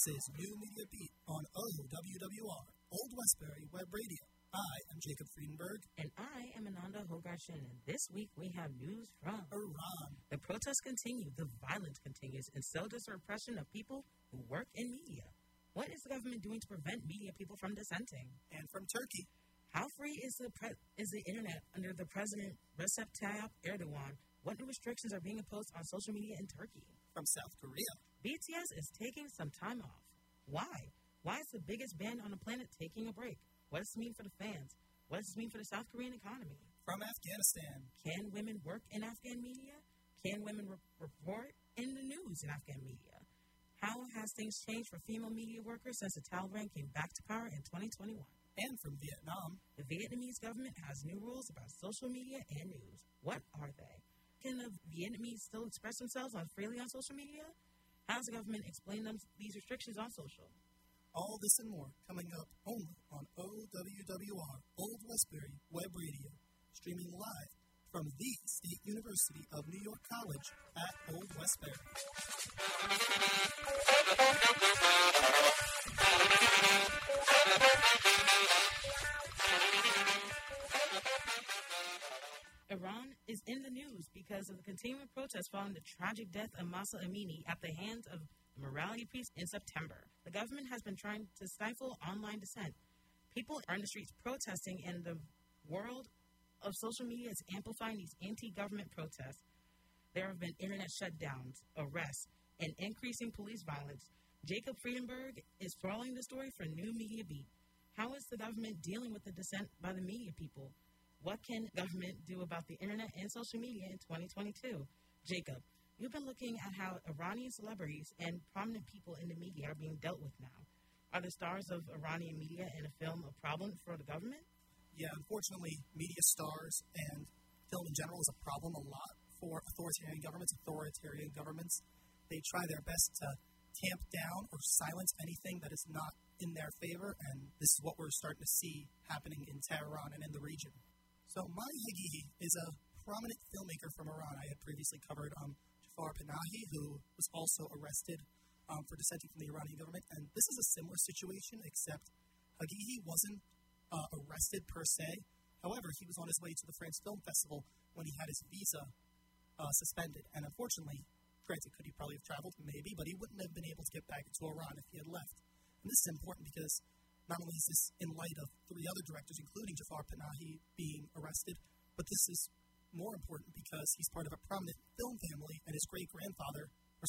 This is New Media Beat on OWWR, Old Westbury Web Radio. I am Jacob Friedenberg. And I am Ananda Hogarshin. And this week we have news from Iran. The protests continue, the violence continues, and so does the repression of people who work in media. What is the government doing to prevent media people from dissenting? And from Turkey. How free is the internet under the President Recep Tayyip Erdogan? What new restrictions are being imposed on social media in Turkey? From South Korea. BTS is taking some time off. Why? Why is the biggest band on the planet taking a break? What does this mean for the fans? What does this mean for the South Korean economy? From Afghanistan. Can women work in Afghan media? Can women report in the news in Afghan media? How has things changed for female media workers since the Taliban came back to power in 2021? And from Vietnam. The Vietnamese government has new rules about social media and news. What are they? Can the Vietnamese still express themselves freely on social media? How does the government explain these restrictions on social? All this and more coming up only on OWWR, Old Westbury Web Radio, streaming live from the State University of New York College at Old Westbury. Iran is in the news because of the continuing protests following the tragic death of Mahsa Amini at the hands of the morality police in September. The government has been trying to stifle online dissent. People are in the streets protesting, and the world of social media is amplifying these anti-government protests. There have been internet shutdowns, arrests, and increasing police violence. Jacob Friedenberg is following the story for New Media Beat. How is the government dealing with the dissent by the media people? What can government do about the internet and social media in 2022? Jacob, you've been looking at how Iranian celebrities and prominent people in the media are being dealt with now. Are the stars of Iranian media in a film a problem for the government? Yeah, unfortunately, media stars and film in general is a problem a lot for authoritarian governments. They try their best to tamp down or silence anything that is not in their favor, and this is what we're starting to see happening in Tehran and in the region. So Mani Hagihi is a prominent filmmaker from Iran. I had previously covered Jafar Panahi, who was also arrested for dissenting from the Iranian government. And this is a similar situation, except Hagihi wasn't arrested per se. However, he was on his way to the France Film Festival when he had his visa suspended. And unfortunately, granted, could he probably have traveled? Maybe, but he wouldn't have been able to get back to Iran if he had left. And this is important because not only is this in light of three other directors, including Jafar Panahi, being arrested, but this is more important because he's part of a prominent film family, and his grandfather,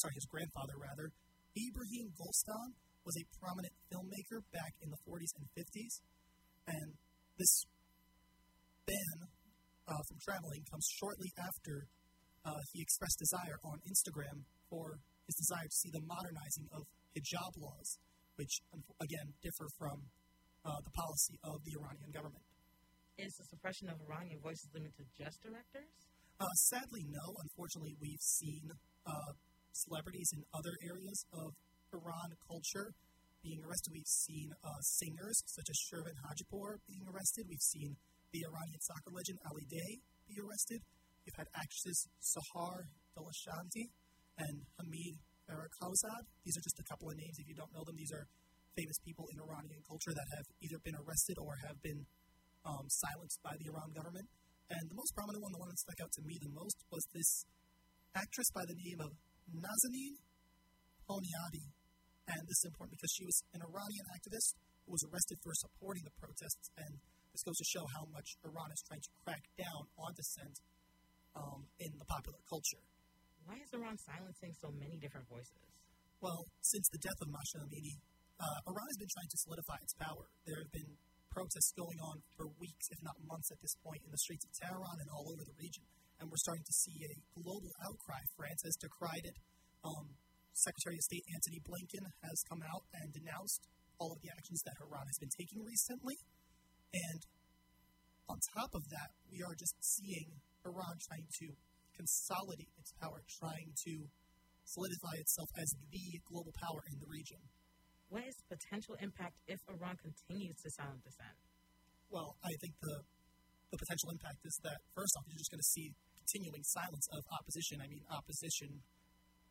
Ibrahim Golstan, was a prominent filmmaker back in the 40s and 50s. And this ban from traveling comes shortly after he expressed desire on Instagram for his desire to see the modernizing of hijab laws, which, again, differ from the policy of the Iranian government. Is the suppression of Iranian voices limited to just directors? Sadly, no. Unfortunately, we've seen celebrities in other areas of Iran culture being arrested. We've seen singers such as Shervin Hajipour being arrested. We've seen the Iranian soccer legend Ali Day be arrested. We've had actresses Sahar Dalashanti and Hamid Farrokhzad. These are just a couple of names. If you don't know them, these are famous people in Iranian culture that have either been arrested or have been silenced by the Iran government. And the most prominent one, the one that stuck out to me the most, was this actress by the name of Nazanin Poniadi. And this is important because she was an Iranian activist who was arrested for supporting the protests. And this goes to show how much Iran is trying to crack down on dissent in the popular culture. Why is Iran silencing so many different voices? Well, since the death of Mahsa Amini, Iran has been trying to solidify its power. There have been protests going on for weeks, if not months at this point, in the streets of Tehran and all over the region. And we're starting to see a global outcry. France has decried it. Secretary of State Antony Blinken has come out and denounced all of the actions that Iran has been taking recently. And on top of that, we are just seeing Iran trying to consolidate its power, trying to solidify itself as the global power in the region. What is the potential impact if Iran continues to silence dissent? Well, I think the potential impact is that, first off, you're just going to see continuing silence of opposition. I mean, opposition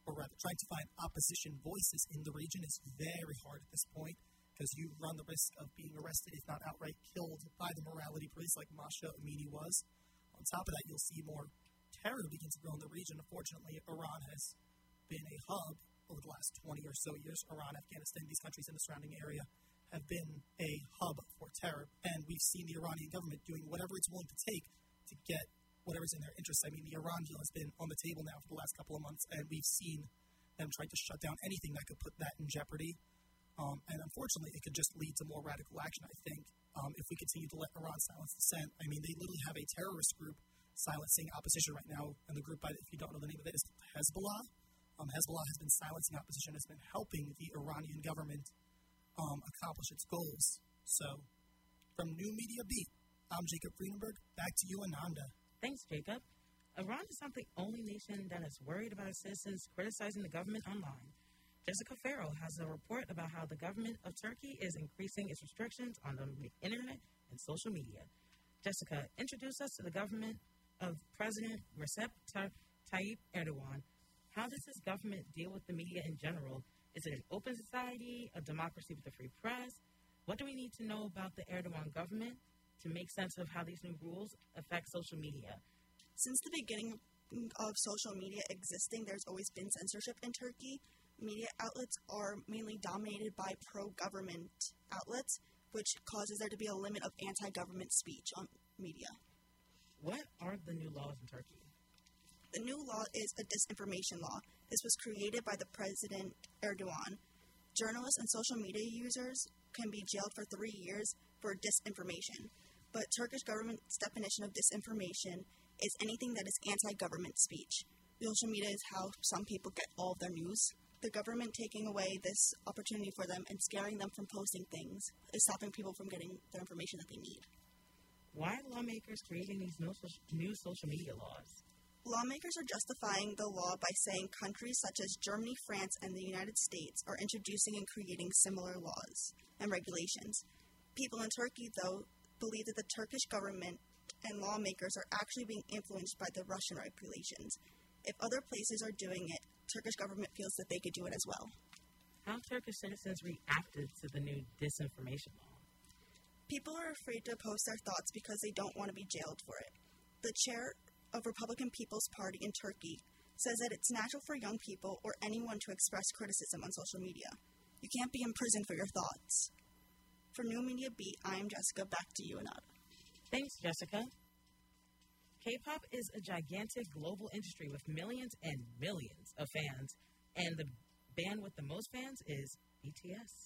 or rather trying to find opposition voices in the region is very hard at this point because you run the risk of being arrested, if not outright killed, by the morality police like Mahsa Amini was. On top of that, you'll see more terror begin to grow in the region. Unfortunately, Iran has been a hub over the last 20 or so years. Iran, Afghanistan, these countries in the surrounding area have been a hub for terror. And we've seen the Iranian government doing whatever it's willing to take to get whatever's in their interest. I mean, the Iran deal has been on the table now for the last couple of months, and we've seen them trying to shut down anything that could put that in jeopardy. And unfortunately, it could just lead to more radical action, I think, if we continue to let Iran silence dissent. I mean, they literally have a terrorist group silencing opposition right now, and the group, if you don't know the name of it, is Hezbollah. Hezbollah has been silencing opposition, has been helping the Iranian government accomplish its goals. So, from New Media Beat, I'm Jacob Friedenberg. Back to you, Ananda. Thanks, Jacob. Iran is not the only nation that is worried about its citizens criticizing the government online. Jessica Farrell has a report about how the government of Turkey is increasing its restrictions on the internet and social media. Jessica, introduce us to the government of President Recep Tayyip Erdogan. How does this government deal with the media in general? Is it an open society, a democracy with a free press? What do we need to know about the Erdogan government to make sense of how these new rules affect social media? Since the beginning of social media existing, there's always been censorship in Turkey. Media outlets are mainly dominated by pro-government outlets, which causes there to be a limit of anti-government speech on media. What are the new laws in Turkey? The new law is a disinformation law. This was created by the President Erdogan. Journalists and social media users can be jailed for 3 years for disinformation. But Turkish government's definition of disinformation is anything that is anti-government speech. Social media is how some people get all of their news. The government taking away this opportunity for them and scaring them from posting things is stopping people from getting the information that they need. Why are lawmakers creating these new social media laws? Lawmakers are justifying the law by saying countries such as Germany, France, and the United States are introducing and creating similar laws and regulations. People in Turkey, though, believe that the Turkish government and lawmakers are actually being influenced by the Russian regulations. If other places are doing it, Turkish government feels that they could do it as well. How have Turkish citizens reacted to the new disinformation law? People are afraid to post their thoughts because they don't want to be jailed for it. The chair of Republican People's Party in Turkey says that it's natural for young people or anyone to express criticism on social media. You can't be in prison for your thoughts. For New Media Beat, I'm Jessica. Back to you, Anada. Thanks, Jessica. K-pop is a gigantic global industry with millions and millions of fans, and the band with the most fans is BTS.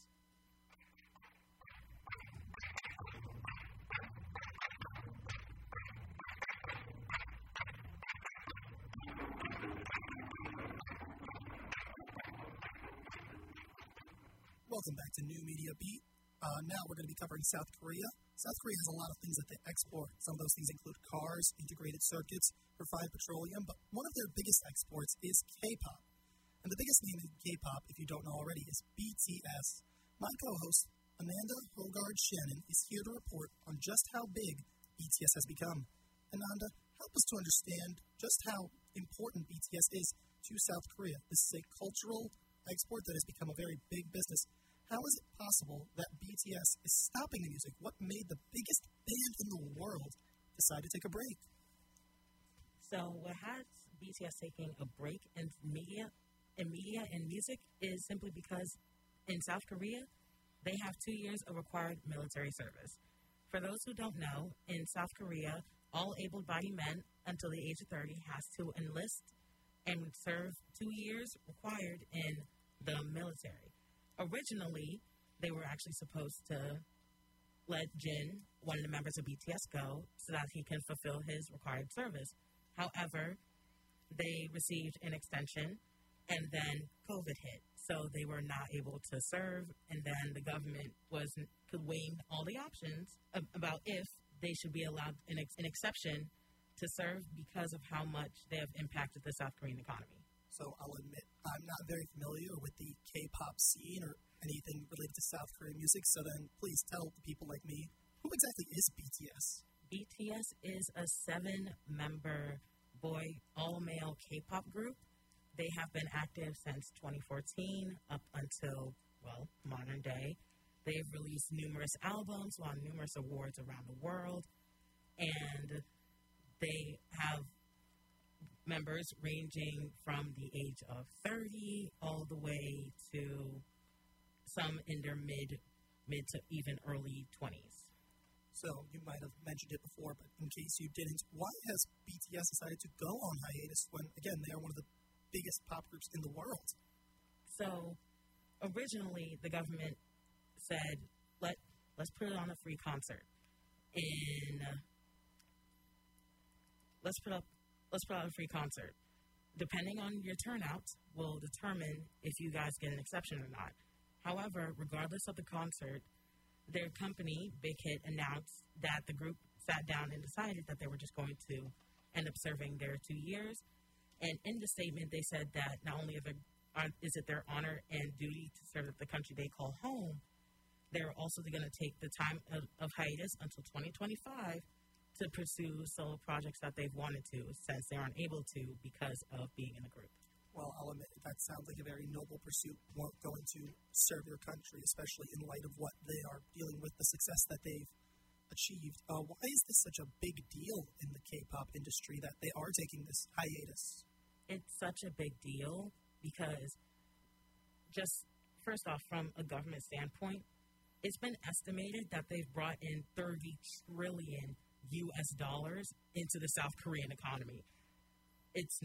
Welcome back to New Media Beat. Now we're going to be covering South Korea. South Korea has a lot of things that they export. Some of those things include cars, integrated circuits, refined petroleum, but one of their biggest exports is K-pop. And the biggest name in K-pop, if you don't know already, is BTS. My co-host, Ananda Hogard-Shannon, is here to report on just how big BTS has become. Ananda, help us to understand just how important BTS is to South Korea. This is a cultural export that has become a very big business. How is it possible that BTS is stopping the music? What made the biggest band in the world decide to take a break? So what has BTS taking a break in media and music is simply because in South Korea, they have 2 years of required military service. For those who don't know, in South Korea, all able-bodied men until the age of 30 has to enlist and serve 2 years required in the military. Originally, they were actually supposed to let Jin, one of the members of BTS, go so that he can fulfill his required service. However, they received an extension, and then COVID hit. So they were not able to serve, and then the government could weigh all the options about if they should be allowed an exception to serve because of how much they have impacted the South Korean economy. So I'll admit, I'm not very familiar with the K-pop scene or anything related to South Korean music, so then please tell the people like me, who exactly is BTS? BTS is a 7-member boy, all-male K-pop group They have been active since 2014 up until, well, modern day. They've released numerous albums, won numerous awards around the world, and they have members ranging from the age of 30 all the way to some in their mid to even early 20s. So you might have mentioned it before, but in case you didn't, why has BTS decided to go on hiatus when, again, they are one of the biggest pop groups in the world? So originally the government said, let's put it on a free concert. Let's put out a free concert. Depending on your turnout will determine if you guys get an exception or not. However, regardless of the concert, their company, Big Hit, announced that the group sat down and decided that they were just going to end up serving their 2 years. And in the statement, they said that not only is it their honor and duty to serve the country they call home, they're also going to take the time of hiatus until 2025 to pursue solo projects that they've wanted to, since they aren't able to because of being in a group. Well, I'll admit, that sounds like a very noble pursuit, going to serve your country, especially in light of what they are dealing with, the success that they've achieved. Why is this such a big deal in the K-pop industry that they are taking this hiatus? It's such a big deal because, just first off, from a government standpoint, it's been estimated that they've brought in $30 trillion US dollars into the South Korean economy. It's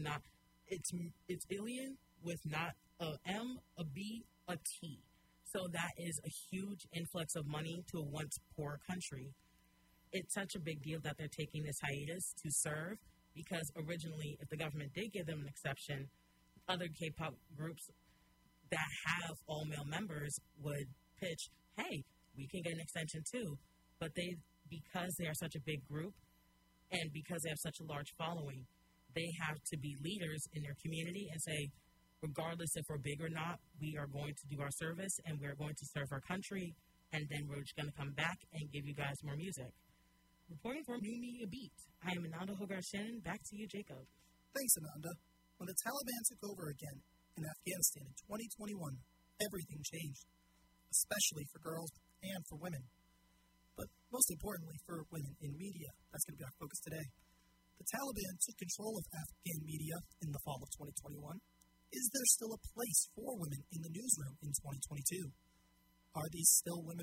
alien with not a M, a B, a T. So that is a huge influx of money to a once poor country. It's such a big deal that they're taking this hiatus to serve, because originally, if the government did give them an exception, other K-pop groups that have all-male members would pitch, hey, we can get an extension too. But because they are such a big group and because they have such a large following, they have to be leaders in their community and say, regardless if we're big or not, we are going to do our service and we're going to serve our country, and then we're just going to come back and give you guys more music. Reporting for New Media Beat, I am Ananda Hogar-Shannon. Back to you, Jacob. Thanks, Ananda. When the Taliban took over again in Afghanistan in 2021, everything changed, especially for girls and for women. But most importantly, for women in media. That's going to be our focus today. The Taliban took control of Afghan media in the fall of 2021. Is there still a place for women in the newsroom in 2022? Are these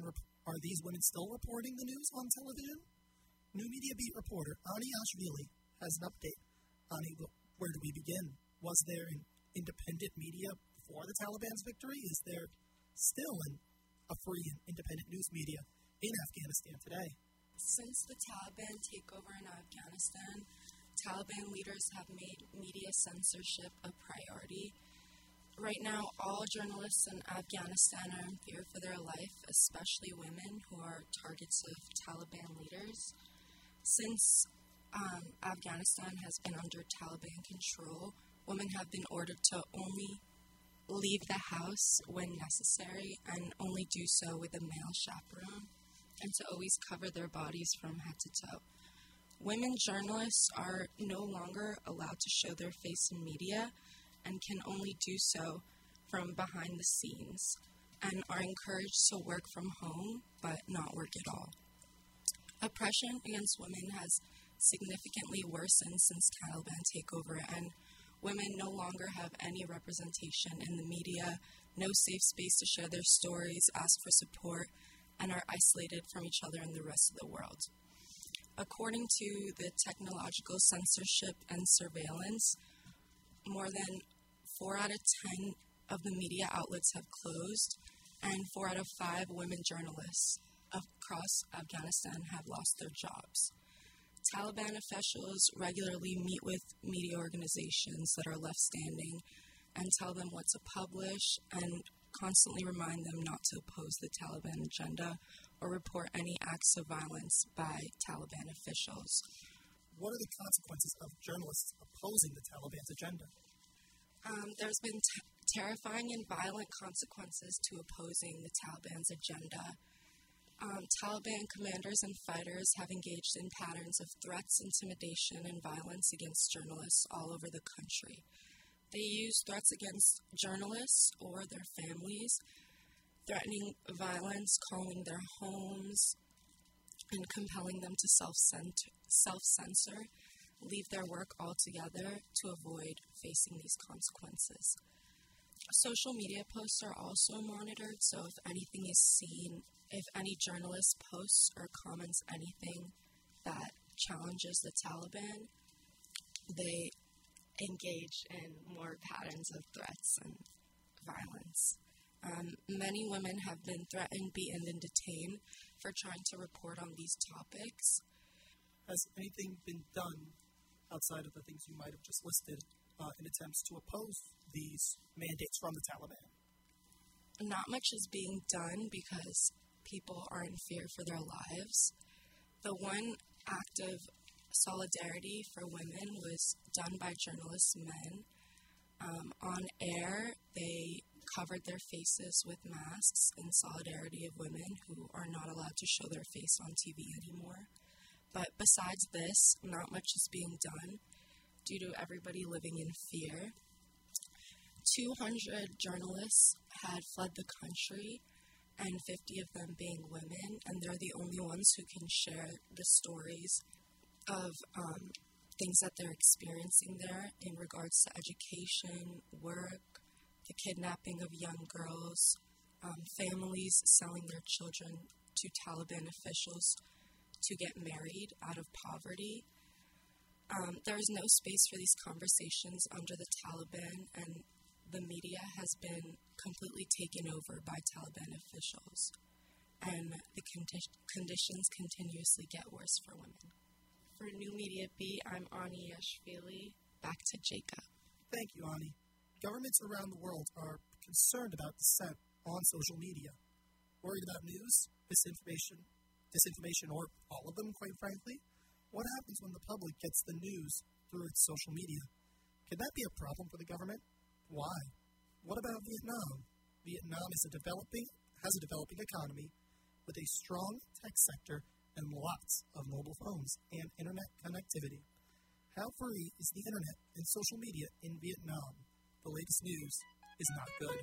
women still reporting the news on television? New Media Beat reporter Ani Ashvili has an update. Ani, where do we begin? Was there an independent media before the Taliban's victory? Is there still a free and independent news media in Afghanistan today? Since the Taliban takeover in Afghanistan, Taliban leaders have made media censorship a priority. Right now, all journalists in Afghanistan are in fear for their life, especially women who are targets of Taliban leaders. Since Afghanistan has been under Taliban control, women have been ordered to only leave the house when necessary and only do so with a male chaperone, and to always cover their bodies from head to toe. Women journalists are no longer allowed to show their face in media and can only do so from behind the scenes, and are encouraged to work from home but not work at all. Oppression against women has significantly worsened since Taliban takeover, and women no longer have any representation in the media, no safe space to share their stories, ask for support, and are isolated from each other and the rest of the world. According to the Technological Censorship and Surveillance, more than 4 out of 10 of the media outlets have closed, and 4 out of 5 women journalists across Afghanistan have lost their jobs. Taliban officials regularly meet with media organizations that are left standing and tell them what to publish, and constantly remind them not to oppose the Taliban agenda or report any acts of violence by Taliban officials. What are the consequences of journalists opposing the Taliban's agenda? There's been terrifying and violent consequences to opposing the Taliban's agenda. Taliban commanders and fighters have engaged in patterns of threats, intimidation, and violence against journalists all over the country. They use threats against journalists or their families, threatening violence, calling their homes, and compelling them to self-censor, leave their work altogether to avoid facing these consequences. Social media posts are also monitored, so if anything is seen, if any journalist posts or comments anything that challenges the Taliban, they engage in more patterns of threats and violence. Many women have been threatened, beaten, and detained for trying to report on these topics. Has anything been done outside of the things you might have just listed in attempts to oppose these mandates from the Taliban? Not much is being done because people are in fear for their lives. The one act of solidarity for women was done by journalist men. On air, they covered their faces with masks in solidarity of women who are not allowed to show their face on TV anymore. But besides this, not much is being done due to everybody living in fear. 200 journalists had fled the country, and 50 of them being women, and they're the only ones who can share the stories of things that they're experiencing there in regards to education, work, the kidnapping of young girls, families selling their children to Taliban officials to get married out of poverty. There is no space for these conversations under the Taliban, and the media has been completely taken over by Taliban officials, and the conditions continuously get worse for women. For New Media Beat, I'm Ani Yashvili. Back to Jacob. Thank you, Ani. Governments around the world are concerned about dissent on social media, worried about news, disinformation, or all of them, quite frankly. What happens when the public gets the news through its social media? Can that be a problem for the government? Why? What about Vietnam? Vietnam has a developing economy with a strong tech sector and lots of mobile phones and internet connectivity. How free is the internet and social media in Vietnam? The latest news is not good.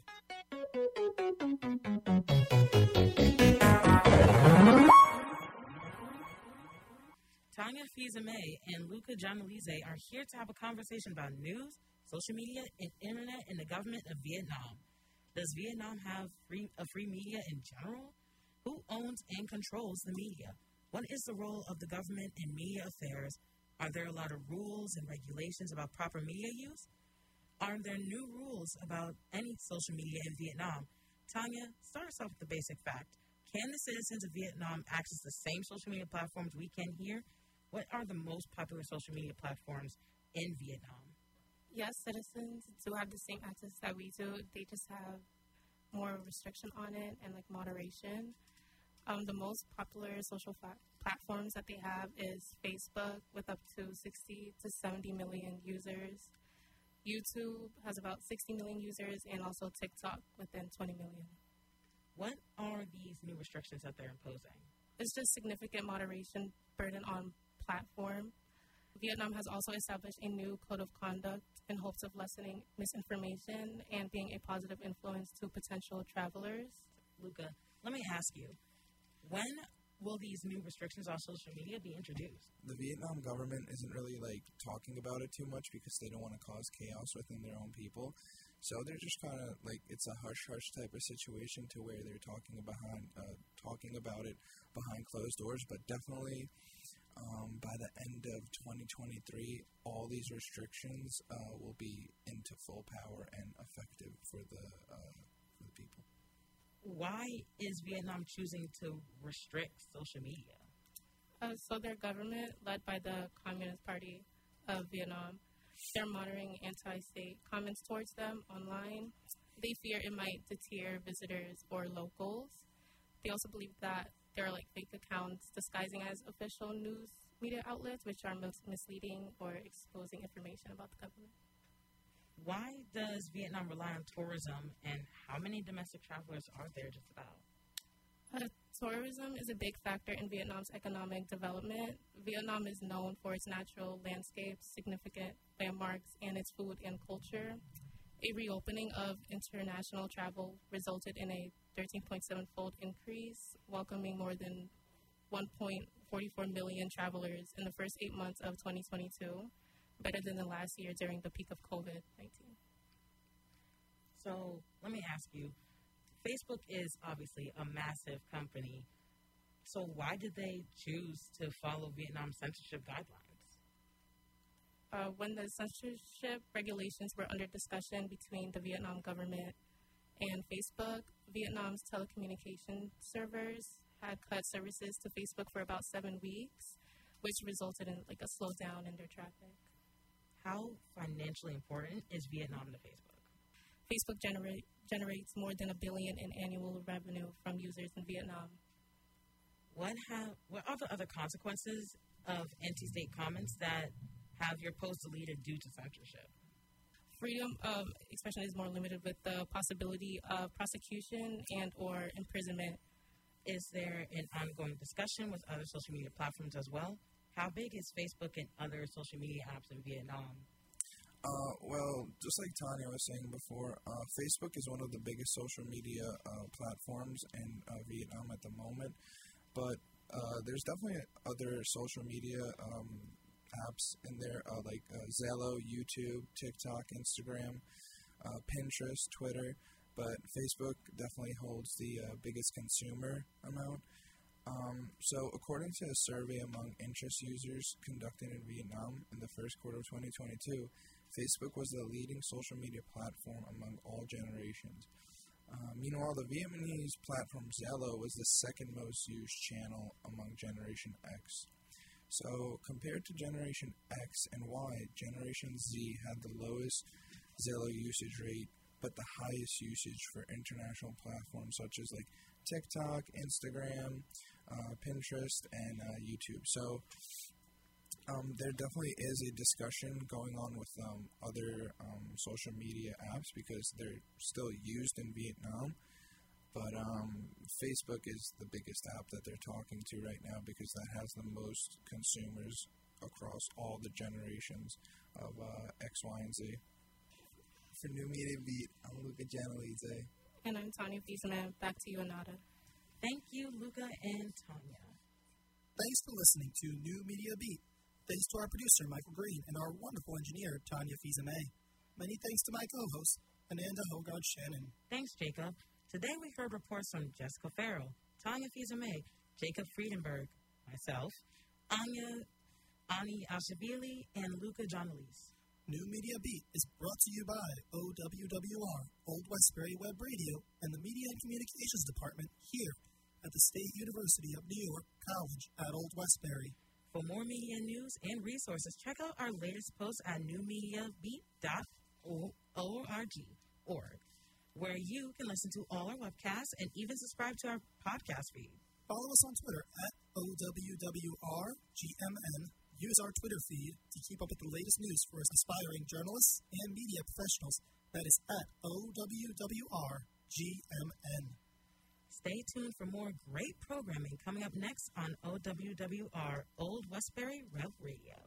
Tanya Fizame and Luca Gianelise are here to have a conversation about news, social media, and internet in the government of Vietnam. Does Vietnam have a free media in general? Who owns and controls the media? What is the role of the government in media affairs? Are there a lot of rules and regulations about proper media use? Are there new rules about any social media in Vietnam? Tanya, start us off with the basic fact. Can the citizens of Vietnam access the same social media platforms we can here? What are the most popular social media platforms in Vietnam? Yes, citizens do have the same access that we do. They just have more restriction on it and moderation. The most popular social platforms that they have is Facebook with up to 60 to 70 million users. YouTube has about 60 million users, and also TikTok within 20 million. What are these new restrictions that they're imposing? It's just significant moderation burden on platform. Vietnam has also established a new code of conduct in hopes of lessening misinformation and being a positive influence to potential travelers. Luca, let me ask you, when will these new restrictions on social media be introduced? The Vietnam government isn't really talking about it too much because they don't want to cause chaos within their own people. So they're just kind of it's a hush-hush type of situation to where they're talking about it behind closed doors. But definitely by the end of 2023, all these restrictions will be into full power and effective for the people. Why is Vietnam choosing to restrict social media? So their government, led by the Communist Party of Vietnam, they're monitoring anti-state comments towards them online. They fear it might deter visitors or locals. They also believe that there are fake accounts disguising as official news media outlets, which are misleading or exposing information about the government. Why does Vietnam rely on tourism, and how many domestic travelers are there just about? Tourism is a big factor in Vietnam's economic development. Vietnam is known for its natural landscapes, significant landmarks, and its food and culture. A reopening of international travel resulted in a 13.7-fold increase, welcoming more than 1.44 million travelers in the first 8 months of 2022, better than the last year during the peak of COVID-19. So let me ask you, Facebook is obviously a massive company. So why did they choose to follow Vietnam censorship guidelines? When the censorship regulations were under discussion between the Vietnam government and Facebook, Vietnam's telecommunication servers had cut services to Facebook for about 7 weeks, which resulted in like a slowdown in their traffic. How financially important is Vietnam to Facebook? Facebook generates more than $1 billion in annual revenue from users in Vietnam. What are the other consequences of anti-state comments that have your post deleted due to censorship? Freedom of expression is more limited with the possibility of prosecution and or imprisonment. Is there an ongoing discussion with other social media platforms as well? How big is Facebook and other social media apps in Vietnam? Well, just like Tanya was saying before, Facebook is one of the biggest social media platforms in Vietnam at the moment. But there's definitely other social media apps in there like Zello, YouTube, TikTok, Instagram, Pinterest, Twitter. But Facebook definitely holds the biggest consumer amount. So according to a survey among interest users conducted in Vietnam in the first quarter of 2022, Facebook was the leading social media platform among all generations. Meanwhile, the Vietnamese platform Zello was the second most used channel among Generation X. So compared to Generation X and Y, Generation Z had the lowest Zello usage rate, but the highest usage for international platforms such as like TikTok, Instagram, Pinterest, and YouTube. So there definitely is a discussion going on with other social media apps because they're still used in Vietnam. But Facebook is the biggest app that they're talking to right now because that has the most consumers across all the generations of X, Y, and Z. For New Media Beat, I'm Luca Janelize. And I'm Tanya Fieseman. Back to you, Anada. Thank you, Luca and Tanya. Thanks for listening to New Media Beat. Thanks to our producer, Michael Green, and our wonderful engineer, Tanya Fieseman. Many thanks to my co-host, Ananda Hogard-Shannon. Thanks, Jacob. Today we heard reports from Jessica Farrell, Tanya Fieseman, Jacob Friedenberg, myself, Ani Ashabili, and Luca Janelize. New Media Beat is brought to you by OWWR, Old Westbury Web Radio, and the Media and Communications Department here at the State University of New York College at Old Westbury. For more media news and resources, check out our latest post at newmediabeat.org, where you can listen to all our webcasts and even subscribe to our podcast feed. Follow us on Twitter at OWWRGMN. Use our Twitter feed to keep up with the latest news for aspiring journalists and media professionals. That is at OWWRGMN. Stay tuned for more great programming coming up next on OWWR Old Westbury Web Radio.